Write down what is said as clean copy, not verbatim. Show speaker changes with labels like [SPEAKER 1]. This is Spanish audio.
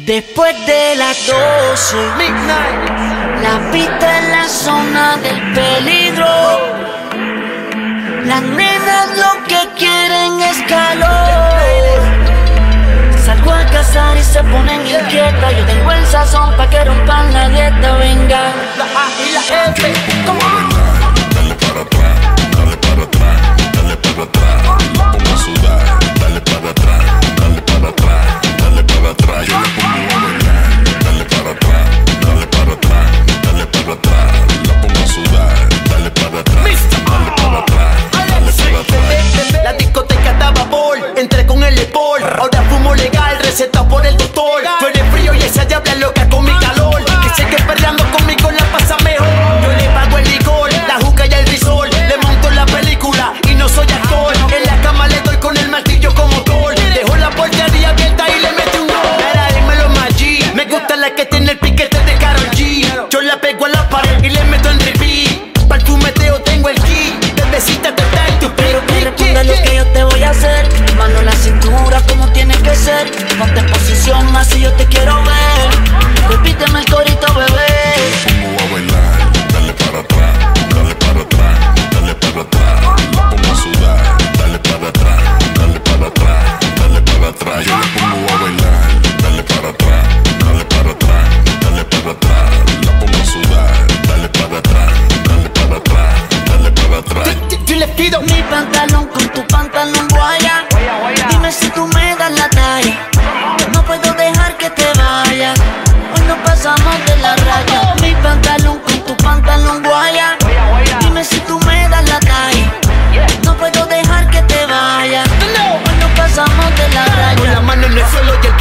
[SPEAKER 1] Después de las 12 Midnight, la pista en la zona del peligro. Las nenas lo que quieren es calor. Salgo a cazar y se ponen inquietas. Yo tengo el sazón pa' que rompan la dieta. Venga, la A y la F, come on.
[SPEAKER 2] Dale para atrás, dale para atrás, dale para atrás. La pongo a sudar, dale para atrás, dale para atrás, dale para atrás. Yo le pongo a bailar, dale para atrás, dale para atrás, dale para atrás. La pongo a sudar, dale para atrás, dale para atrás, dale para atrás.
[SPEAKER 3] La discoteca estaba bol, entré con el Epol. Ahora fumo legal, receta por el doctor. Tú eres frío y esa diabla loca con mi calor. Que sé que peleando conmigo la pasa mejor. Yo le pago el licor, la juca y el risol. Le monto la película y no soy actor. En la cama le doy con el martillo como Thor. Dejo la portería abierta y le meto un gol. Para dímelo Maggi, me gusta la que tiene el piquete de Karol G. Yo la pego a la pared y le meto en repeat. Para el fumeteo tengo el key. Bebecita te está en tu
[SPEAKER 1] Pero que responda lo que yo te voy a hacer. Mano en la cintura como tiene que ser. Ponte en posición así yo te quiero ver. Repíteme el corito, bebé.
[SPEAKER 2] Pongo a bailar, dale para atrás, dale para atrás, dale para atrás. La pongo a sudar, dale para atrás, dale para atrás, dale para atrás. Yo le pongo a bailar, dale para atrás, dale para atrás, dale para atrás. La pongo a sudar, dale para atrás, dale para atrás, dale para atrás.
[SPEAKER 3] Yo le pido
[SPEAKER 1] Mi pantalón con tu pantalón guaya. Dime si tú me das la talla. No puedo dejar que te vayas. Hoy no pasamos de la raya. Mi pantalón con tu pantalón guaya. Dime si tú me das la talla. No puedo dejar que te vayas. Hoy no pasamos de la
[SPEAKER 3] con la
[SPEAKER 1] raya.
[SPEAKER 3] mano en el suelo y